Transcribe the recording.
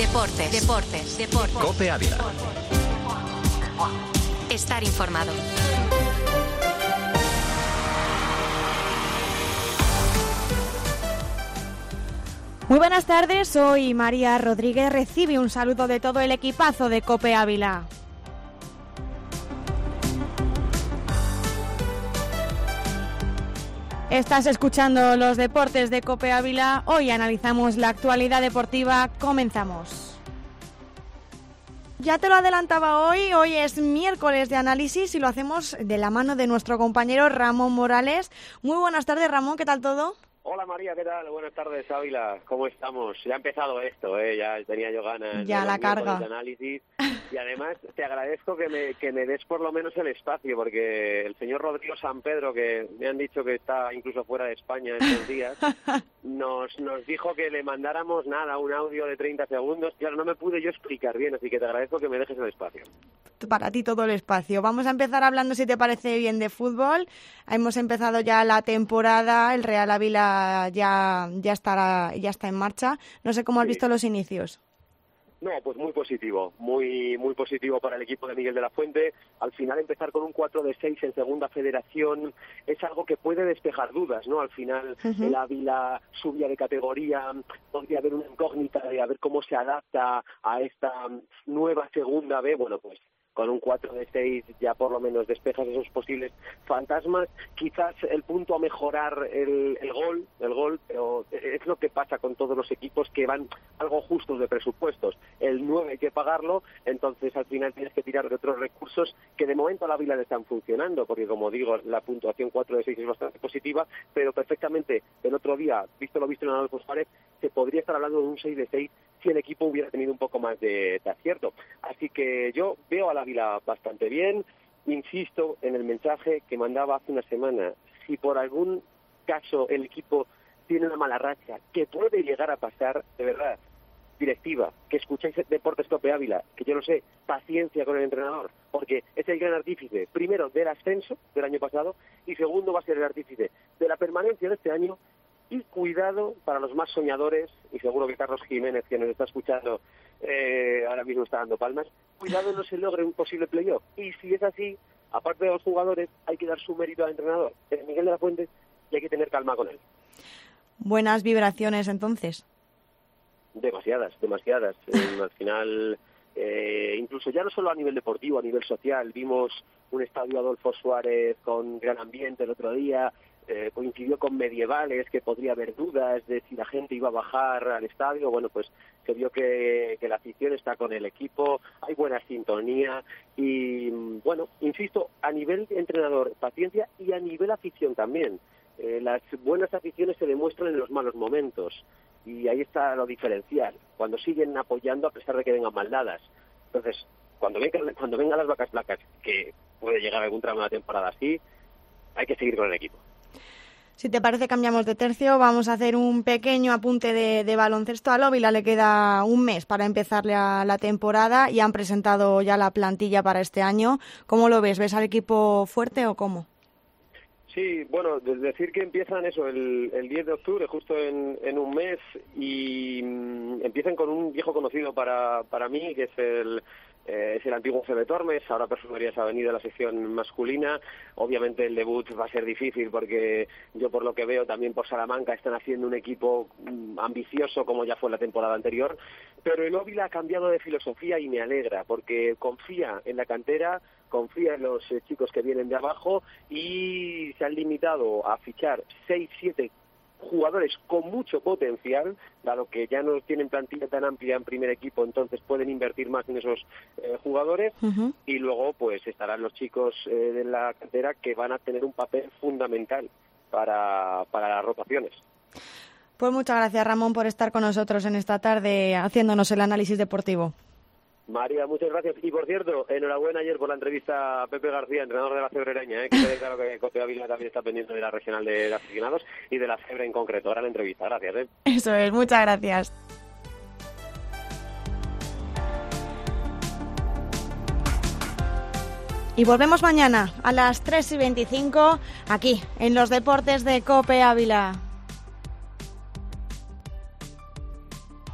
Deportes. COPE Ávila. Estar informado. Muy buenas tardes, soy María Rodríguez. Recibe un saludo de todo el equipazo de COPE Ávila. Estás escuchando los deportes de COPE Ávila. Hoy analizamos la actualidad deportiva. Comenzamos. Ya te lo adelantaba hoy es miércoles de análisis y lo hacemos de la mano de nuestro compañero Ramón Morales. Muy buenas tardes, Ramón, ¿qué tal todo? Hola María, ¿qué tal? Buenas tardes, Ávila. ¿Cómo estamos? Ya ha empezado esto, ya tenía yo ganas ya de la carga de análisis. Y además te agradezco que me des por lo menos el espacio, porque el señor Rodrigo San Pedro, que me han dicho que está incluso fuera de España estos días, nos dijo que le mandáramos un audio de 30 segundos. Claro, no me pude yo explicar bien, así que te agradezco que me dejes el espacio. Para ti todo el espacio. Vamos a empezar hablando, si te parece bien, de fútbol. Hemos empezado ya la temporada, el Real Ávila ya está en marcha. No sé cómo has visto los inicios. No, pues muy positivo, muy positivo para el equipo de Miguel de la Fuente. Al final empezar con un 4-6 en segunda federación es algo que puede despejar dudas, ¿no? Al final el Ávila subía de categoría, podría haber una incógnita de a ver cómo se adapta a esta nueva segunda B. Bueno, pues con un 4-6 ya por lo menos despejas esos posibles fantasmas. Quizás el punto a mejorar el gol, pero es lo que pasa con todos los equipos que van algo justos de presupuestos. El 9 hay que pagarlo, entonces al final tienes que tirar de otros recursos que de momento a la Ávila le están funcionando, porque como digo, la puntuación 4-6 es bastante positiva, pero perfectamente el otro día, visto lo visto en Adolfo Suárez, se podría estar hablando de un 6-6 si el equipo hubiera tenido un poco más de acierto. Así que yo veo a la Ávila bastante bien. Insisto en el mensaje que mandaba hace una semana. Si por algún caso el equipo tiene una mala racha, que puede llegar a pasar, de verdad, directiva, que escucháis Deportes COPE Ávila, que yo lo sé, paciencia con el entrenador, porque es el gran artífice, primero, del ascenso del año pasado, y segundo va a ser el artífice de la permanencia de este año. Y cuidado para los más soñadores, y seguro que Carlos Jiménez, que nos está escuchando, ahora mismo está dando palmas, cuidado no se logre un posible playoff. Y si es así, aparte de los jugadores, hay que dar su mérito al entrenador, Miguel de la Fuente, y hay que tener calma con él. Buenas vibraciones, entonces. Demasiadas. Al final, incluso ya no solo a nivel deportivo, a nivel social, vimos un estadio Adolfo Suárez con gran ambiente el otro día. Coincidió con medievales, que podría haber dudas de si la gente iba a bajar al estadio. Bueno, pues se vio que la afición está con el equipo, hay buena sintonía y, bueno, insisto, a nivel entrenador, paciencia, y a nivel afición también. Las buenas aficiones se demuestran en los malos momentos y ahí está lo diferencial, cuando siguen apoyando a pesar de que vengan maldadas. Entonces, cuando vengan las vacas flacas, que puede llegar algún tramo de la temporada así, hay que seguir con el equipo. Si te parece, cambiamos de tercio. Vamos a hacer un pequeño apunte de baloncesto. Al Ávila le queda un mes para empezar la temporada y han presentado ya la plantilla para este año. ¿Cómo lo ves? ¿Ves al equipo fuerte o cómo? Sí, bueno, decir que empiezan el 10 de octubre, justo en un mes, y empiezan con un viejo conocido para mí, que es el antiguo CB Tormes, ahora Perfumerías Avenida, la sección masculina. Obviamente el debut va a ser difícil porque yo, por lo que veo, también por Salamanca están haciendo un equipo ambicioso como ya fue la temporada anterior, pero el Ávila ha cambiado de filosofía y me alegra porque confía en la cantera, confía en los chicos que vienen de abajo y se han limitado a fichar 6-7 jugadores con mucho potencial, dado que ya no tienen plantilla tan amplia en primer equipo, entonces pueden invertir más en esos jugadores. Y luego pues estarán los chicos de la cantera que van a tener un papel fundamental para las rotaciones. Pues muchas gracias, Ramón, por estar con nosotros en esta tarde haciéndonos el análisis deportivo. María, muchas gracias. Y por cierto, enhorabuena ayer por la entrevista a Pepe García, entrenador de la Cebrereña, que quede claro que COPE Ávila también está pendiente de la regional de aficionados y de la Cebre en concreto. Ahora la entrevista. Gracias. Eso es, muchas gracias. Y volvemos mañana a las 3:25 aquí en los deportes de COPE Ávila.